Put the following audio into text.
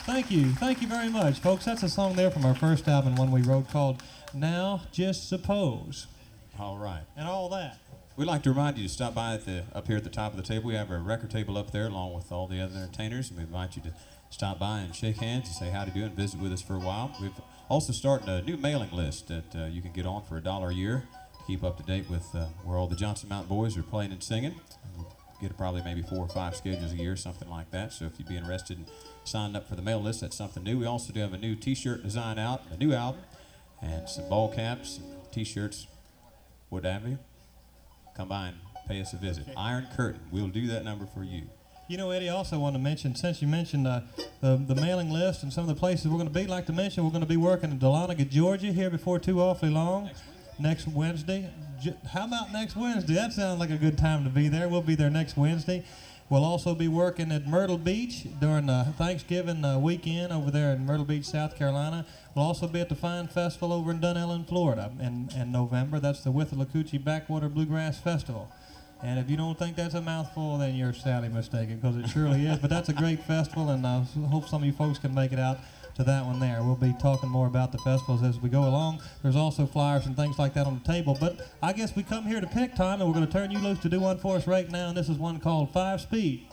Thank you. Thank you very much, folks. That's a song there from our first album, one we wrote called Now Just Suppose. All right. And all that. We'd like to remind you to stop by up here at the top of the table. We have a record table up there along with all the other entertainers, and we invite you to stop by and shake hands and say how to do and visit with us for a while. We've also started a new mailing list that you can get on for $1 a year to keep up to date with where all the Johnson Mountain boys are playing and singing. We'll get probably maybe 4 or 5 schedules a year, something like that. So if you'd be interested in signing up for the mail list, that's something new. We also do have a new t-shirt design out, a new album, and some ball caps and t-shirts, what have you. Come by and pay us a visit. Iron Curtain, we'll do that number for you. You know, Eddie, I also want to mention, since you mentioned the mailing list and some of the places we're going to be, like to mention, we're going to be working in Dahlonega, Georgia here before too awfully long. Next Wednesday. How about next Wednesday? That sounds like a good time to be there. We'll be there next Wednesday. We'll also be working at Myrtle Beach during the Thanksgiving weekend over there in Myrtle Beach, South Carolina. We'll also be at the Fine Festival over in Dunnellon, Florida in November. That's the Withlacoochee Backwater Bluegrass Festival. And if you don't think that's a mouthful, then you're sadly mistaken, because it surely is. But that's a great festival, and I hope some of you folks can make it out to that one there. We'll be talking more about the festivals as we go along. There's also flyers and things like that on the table. But I guess we come here to pick time, and we're going to turn you loose to do one for us right now, and this is one called 5 Speed.